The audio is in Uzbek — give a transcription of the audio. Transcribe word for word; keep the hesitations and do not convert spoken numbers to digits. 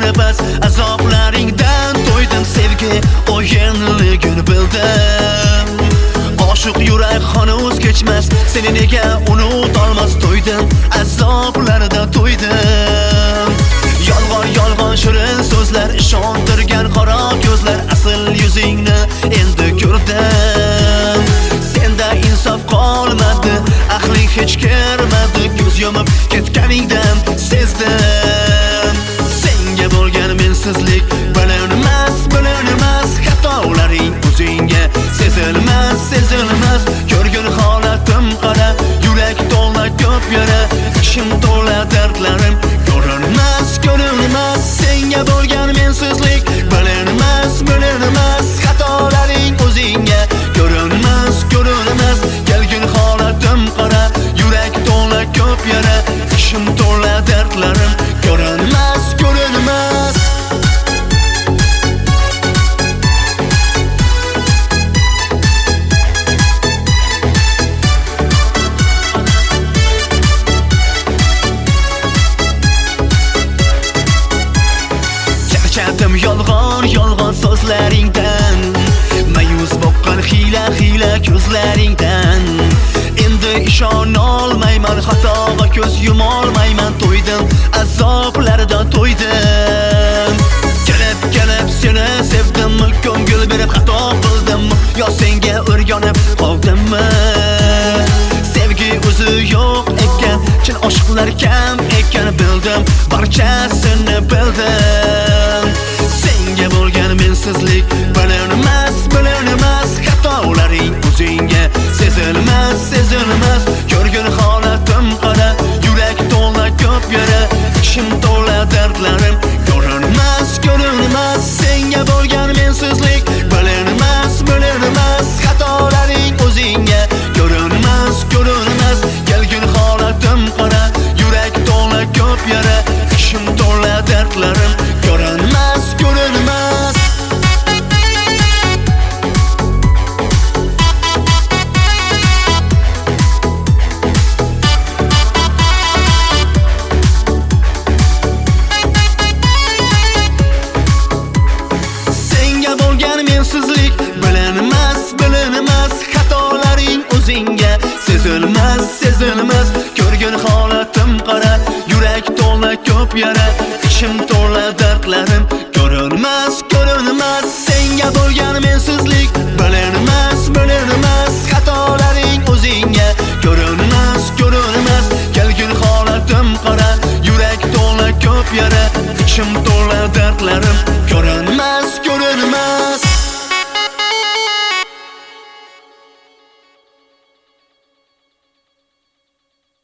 yana bas azoblaringdan to'ydim sevgi o'yinligini bildim oshiq yurak hanuz kechmas seni nega unutolmas to'ydim azoblarida to'ydim yolg'on yolg'on shirin so'zlar ishontirgan qora ko'zlar asl yuzingni endi ko'rdim senda insof qolmadi aqling hech kirmadi ko'z yumib ketganingdan sezdim senga bo'lgan mensizlik bilinmas bilinmas xatolaring o'zingga sezilmas sezilmas ko'rgin holatim qara yurak to'la ko'p yara ichim to'la dardlarim ko'rinmas ko'rinmas senga bo'lgan mensizlik bilinmas bilinmas xatolaring o'zingga ko'rinmas ko'rinmas kelgin holatim qara yurak to'la ko'p yara ichim to'la dardlarim ko'rinmas ko'rinmas charchadim yolg'on yolg'on so'zlaringdan mayus boqqan hiyla hiyla ko'zlaringdan endi ishonolmayman xatoga ko'z yumolmayman to'ydim azoblarida to'ydim kelib kelib seni sevdim ko'ngil berib xato qildim yo senga o'rganib qoldimmi sevgi o'zi yo'q ekan chin oshiqlar kam ekan bildim barchasini bildim senga bo'lgan mensizlik bilinmas bilinmas xatolaring o'zingga sezilmas sezilmas ko'rgin holatim qara yurak to'la ko'p yara ichim to'la dardlarim ko'rinmas ko'rinmas senga bo'lgan mensizlik bilinmas bilinmas xatolaring o'zingga ko'rinmas ko'rinmas kelgin holatim qara yurak to'la ko'p yara ichim to'la dardlarim ko'rinmas ko'rinmas senga bo'lgan mensizlik bilinmas bilinmas xatolaring o'zingga sezilmas sezilmas ko'rgin holatim qara yurak to'la ko'p yara ichim to'la dardlarim ko'rinmas ko'rinmas senga bo'lgan mensizlik bilinmas bilinmas xatolaring o'zingga ko'rinmas ko'rinmas kelgin holatim qara yurak to'la ko'p yara ichim to'la dardlarim ko'rinmas ko'rinmas